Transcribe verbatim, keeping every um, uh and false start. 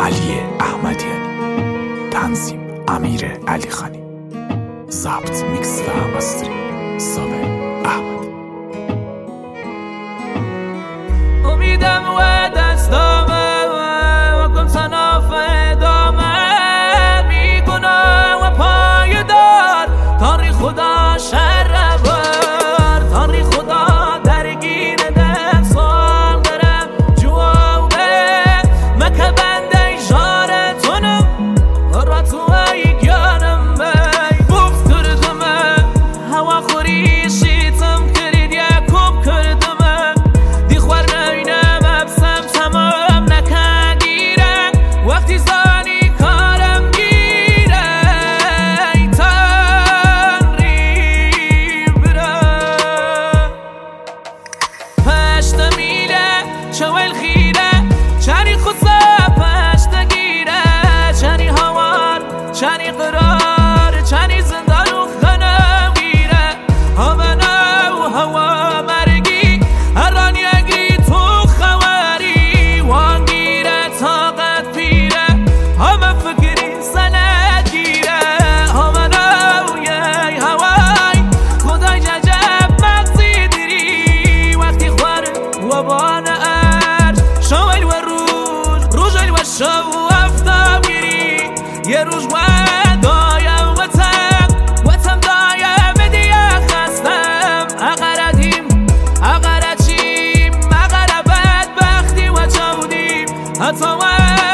علی احمدیانی، تنظیم امیر علی خانی، ضبط میکس و مسترینگ صابر احمدی. امیدم و دستامه و کن صناف ادامه، بیگناه و پایدار تاری خدا شر بر، تاری خدا درگیر ده سال درم جوابه مکه بنده جارتونم را تو ای گیانم بی بوف کردمه هوا خوری شیطم کرید یکوب کردمه دی خوار نینم ابسم تمام نکندیره وقتی زانی کارم گیره ای تنری بره پشت میره چوال خیره چنی خصه پشت گیره چنی هوار چنی قرار چنی زندان و خنم گیره همنا و هوا مرگی هران یگی تو خواری وان گیره طاقت پیره همه فکری سند گیره همنا و یی هوای خدای ججب مغزی دیری وقتی خوار و بان ارج شوال و روز روزل و شو و افتاب گیری یه روز و دایم وطن وطن دایم دیگه خستم اقردیم اقرچیم اقربت بختی و چودیم حتی